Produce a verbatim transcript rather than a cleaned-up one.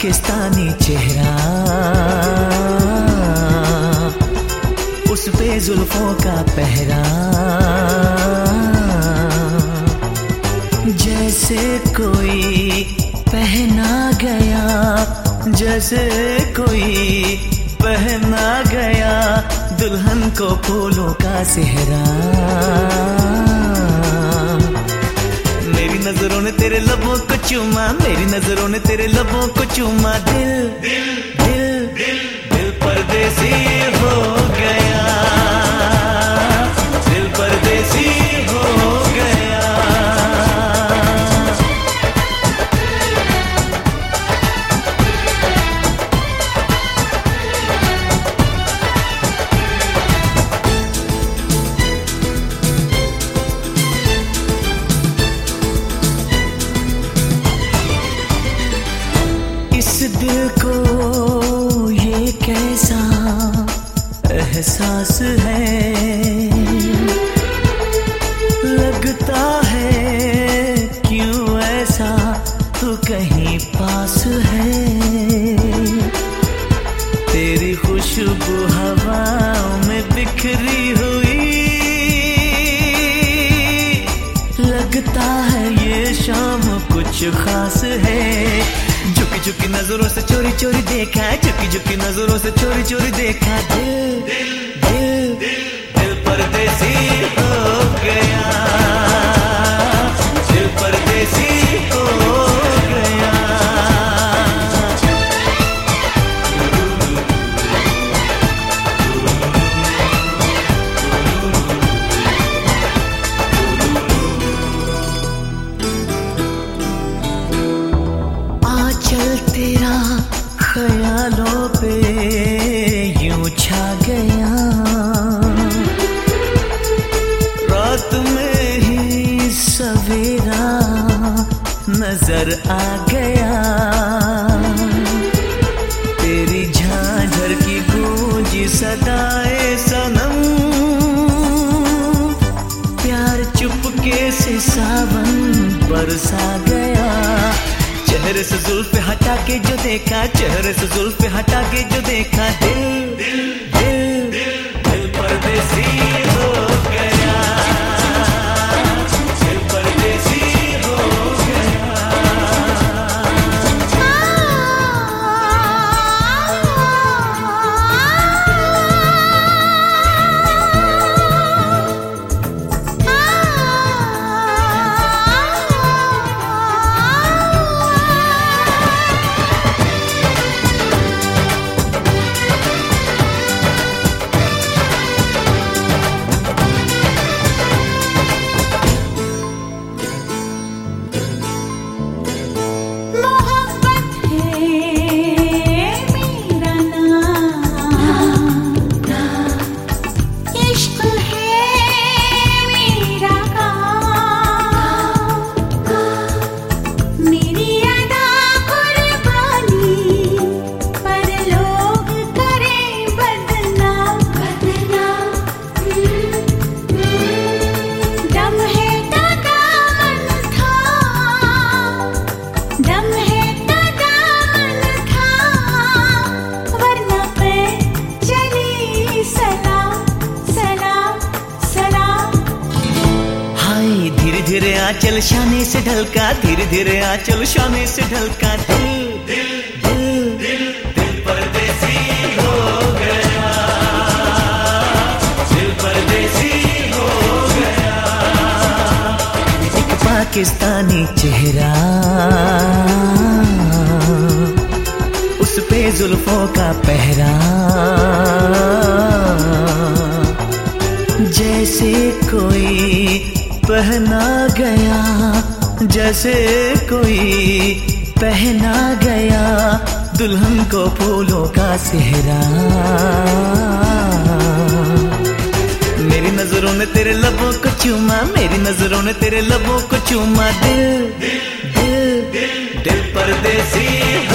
पाकिस्तानी चेहरा, उस पे जुल्फों का पहरा, जैसे कोई पहना गया, जैसे कोई पहना गया दुल्हन को फूलों का सेहरा। मेरी नजरों ने तेरे लबों को चूमा, मेरी नजरों ने तेरे लबों को चूमा। दिल दिल दिल दिल दिल परदेसी हो गया, दिल परदेसी हो गया। इस दिल को ये कैसा एहसास है, लगता है क्यों ऐसा तू कहीं पास है। तेरी खुशबू हवाओं में बिखरी हुई, लगता है ये शाम कुछ खास है। झुकी झुकी नजरों से चोरी चोरी देखा, झुकी झुकी नजरों से चोरी चोरी देखा। दिल दिल दिल दिल दिल परदेसी हो गया, दिल परदेसी हो गया। आंचल तेरा ख्यालों पे यूं छा गया, रात में ही सवेरा नजर आ गया। तेरी झांझर की गूंजी सदाए सनम, प्यार चुपके से सावन बरसा गया। चेहरे से जुल्फ़े हटा के जो देखा, चेहरे से जुल्फ़े हटा के जो देखा। दिल दिल दिल दिल दिल परदेसी हो गया, दिल परदेसी हो गया। धीरे आंचल शाने से ढलका, धीरे धीरे आंचल शाने से ढलका। दिल दिल दिल दिल दिल परदेसी हो गया, दिल परदेसी हो गया। एक पाकिस्तानी चेहरा, उस पे जुल्फों का पहरा, जैसे कोई पहना गया, जैसे कोई पहना गया दुल्हन को फूलों का सेहरा। मेरी नजरों ने तेरे लबों को चूमा, मेरी नजरों ने तेरे लबों को चूमा। दिल दिल दिल दिल परदेसी